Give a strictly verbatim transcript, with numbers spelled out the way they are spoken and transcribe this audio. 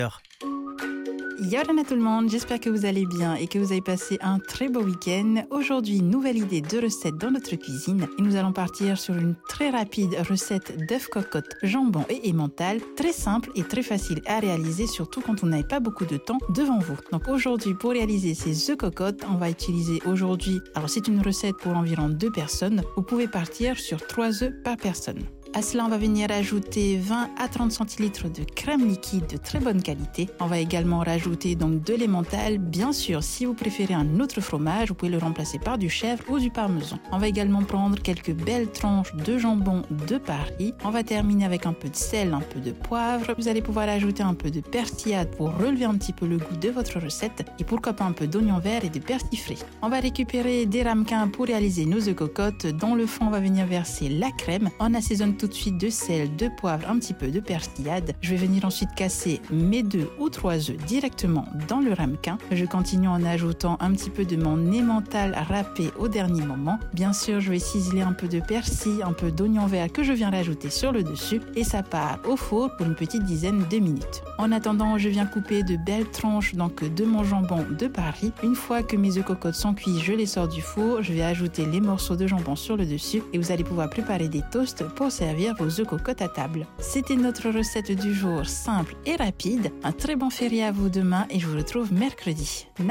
Yorana tout le monde, j'espère que vous allez bien et que vous avez passé un très beau week-end. Aujourd'hui, nouvelle idée de recette dans notre cuisine et nous allons partir sur une très rapide recette d'œufs cocottes, jambon et emmental, très simple et très facile à réaliser, surtout quand on n'a pas beaucoup de temps devant vous. Donc aujourd'hui, pour réaliser ces œufs cocottes, on va utiliser aujourd'hui, alors c'est une recette pour environ deux personnes, vous pouvez partir sur trois œufs par personne. À cela, on va venir ajouter vingt à trente centilitres de crème liquide de très bonne qualité. On va également rajouter donc de l'emmental. Bien sûr, si vous préférez un autre fromage, vous pouvez le remplacer par du chèvre ou du parmesan. On va également prendre quelques belles tranches de jambon de Paris. On va terminer avec un peu de sel, un peu de poivre. Vous allez pouvoir ajouter un peu de persillade pour relever un petit peu le goût de votre recette. Et pourquoi pas un peu d'oignon vert et de persil frais. On va récupérer des ramequins pour réaliser nos œufs cocottes. Dans le fond, on va venir verser la crème. On assaisonne tout de suite de sel, de poivre, un petit peu de persillade. Je vais venir ensuite casser mes deux ou trois œufs directement dans le ramequin. Je continue en ajoutant un petit peu de mon emmental râpé au dernier moment. Bien sûr, je vais ciseler un peu de persil, un peu d'oignon vert que je viens rajouter sur le dessus et ça part au four pour une petite dizaine de minutes. En attendant, je viens couper de belles tranches donc de mon jambon de Paris. Une fois que mes œufs cocottes sont cuits, je les sors du four. Je vais ajouter les morceaux de jambon sur le dessus et vous allez pouvoir préparer des toasts pour servir vos œufs cocottes à table. C'était notre recette du jour, simple et rapide. Un très bon férié à vous demain et je vous retrouve mercredi.